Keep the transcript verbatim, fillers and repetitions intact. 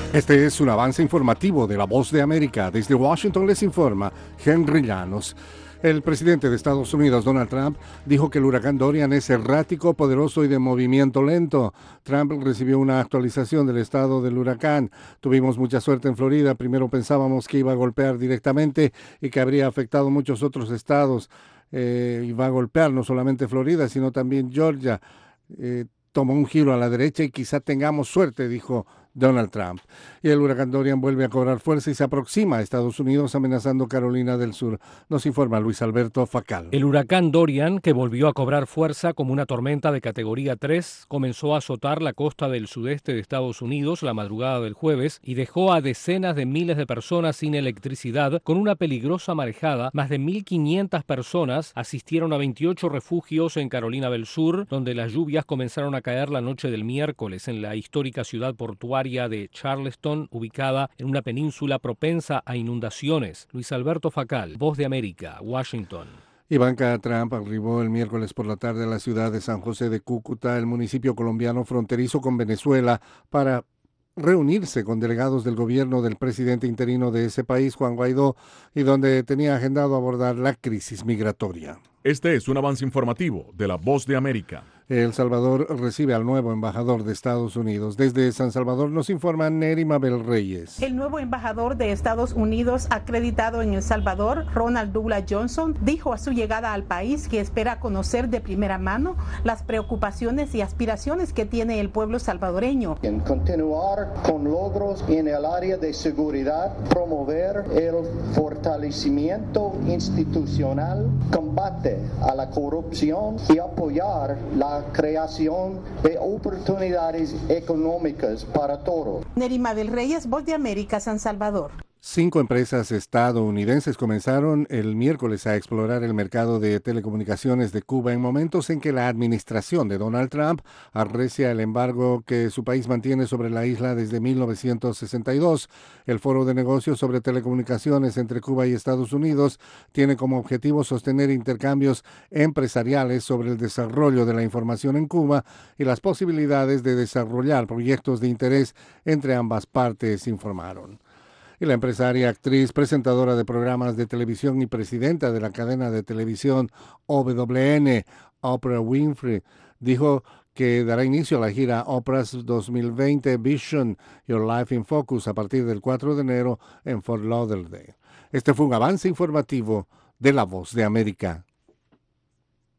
Este es un avance informativo de La Voz de América. Desde Washington les informa Henry Llanos. El presidente de Estados Unidos, Donald Trump, dijo que el huracán Dorian es errático, poderoso y de movimiento lento. Trump recibió una actualización del estado del huracán. Tuvimos mucha suerte en Florida. Primero pensábamos que iba a golpear directamente y que habría afectado muchos otros estados. Eh, iba a golpear no solamente Florida, sino también Georgia. Eh, tomó un giro a la derecha y quizá tengamos suerte, dijo Donald Trump. Y el huracán Dorian vuelve a cobrar fuerza y se aproxima a Estados Unidos amenazando Carolina del Sur. Nos informa Luis Alberto Facal. El huracán Dorian, que volvió a cobrar fuerza como una tormenta de categoría tres, comenzó a azotar la costa del sudeste de Estados Unidos la madrugada del jueves y dejó a decenas de miles de personas sin electricidad con una peligrosa marejada. Más de mil quinientas personas asistieron a veintiocho refugios en Carolina del Sur, donde las lluvias comenzaron a caer la noche del miércoles en la histórica ciudad portuaria de Charleston, ubicada en una península propensa a inundaciones. Luis Alberto Facal, Voz de América, Washington. Ivanka Trump arribó el miércoles por la tarde a la ciudad de San José de Cúcuta, el municipio colombiano fronterizo con Venezuela, para reunirse con delegados del gobierno del presidente interino de ese país, Juan Guaidó, y donde tenía agendado abordar la crisis migratoria. Este es un avance informativo de La Voz de América. El Salvador recibe al nuevo embajador de Estados Unidos. Desde San Salvador nos informa Neri Mabel Reyes. El nuevo embajador de Estados Unidos acreditado en El Salvador, Ronald Douglas Johnson, dijo a su llegada al país que espera conocer de primera mano las preocupaciones y aspiraciones que tiene el pueblo salvadoreño. En continuar con logros en el área de seguridad, promover el fortalecimiento institucional, combate a la corrupción y apoyar la creación de oportunidades económicas para todos. Neri Mabel Reyes, Voz de América, San Salvador. Cinco empresas estadounidenses comenzaron el miércoles a explorar el mercado de telecomunicaciones de Cuba en momentos en que la administración de Donald Trump arrecia el embargo que su país mantiene sobre la isla desde mil novecientos sesenta y dos. El Foro de Negocios sobre Telecomunicaciones entre Cuba y Estados Unidos tiene como objetivo sostener intercambios empresariales sobre el desarrollo de la información en Cuba y las posibilidades de desarrollar proyectos de interés entre ambas partes, informaron. Y la empresaria, actriz, presentadora de programas de televisión y presidenta de la cadena de televisión O W N, Oprah Winfrey, dijo que dará inicio a la gira Oprah's dos mil veinte Vision, Your Life in Focus, a partir del cuatro de enero en Fort Lauderdale. Este fue un avance informativo de La Voz de América.